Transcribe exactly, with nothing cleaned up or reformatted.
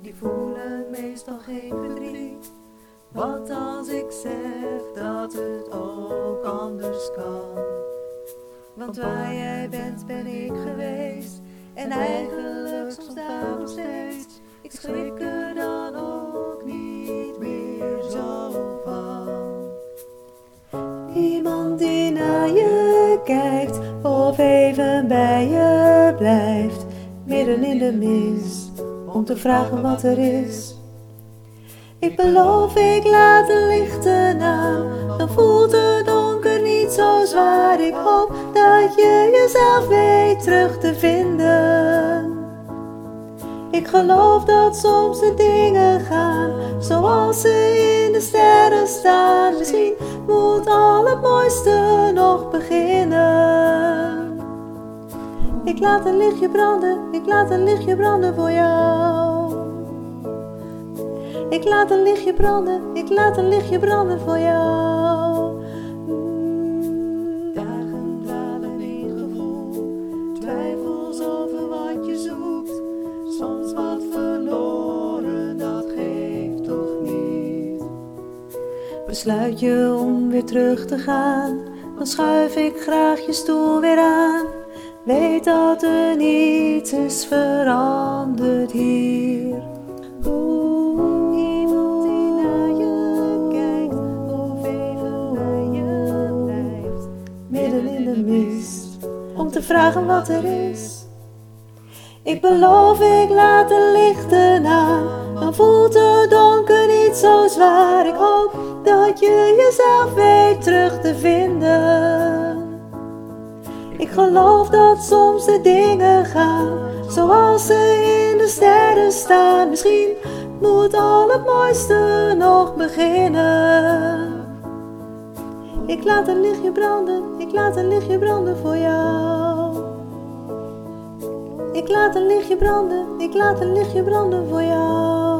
die voelen meestal geen verdriet. Wat als ik zeg dat het ook anders kan? Want waar jij bent ben ik geweest, en eigenlijk soms daar nog steeds. Ik schrik er dan ook niet meer zo van. Iemand die naar je kijkt, of even bij je blijft, midden in de mist, om te vragen wat er is. Ik beloof, ik laat de lichten aan, dan voelt het donker niet zo zwaar. Ik hoop dat je jezelf weet terug te vinden. Ik geloof dat soms de dingen gaan zoals ze in de sterren staan. Misschien moet al het mooiste nog beginnen. Ik laat een lichtje branden, ik laat een lichtje branden voor jou. Ik laat een lichtje branden, ik laat een lichtje branden voor jou. Mm. Dagen dwalen in gevoel, twijfels over wat je zoekt. Soms wat verloren, dat geeft toch niet. Besluit je om weer terug te gaan, dan schuif ik graag je stoel weer aan. Weet dat er niets is veranderd hier. Iemand die naar je kijkt, of even bij je blijft, midden in de mist, om te vragen wat er is. Ik beloof, ik laat de lichten aan, dan voelt het donker niet zo zwaar. Ik hoop dat je jezelf weet terug te vinden. Ik geloof dat soms de dingen gaan zoals ze in de sterren staan. Misschien moet al het mooiste nog beginnen. Ik laat een lichtje branden, ik laat een lichtje branden voor jou. Ik laat een lichtje branden, ik laat een lichtje branden voor jou.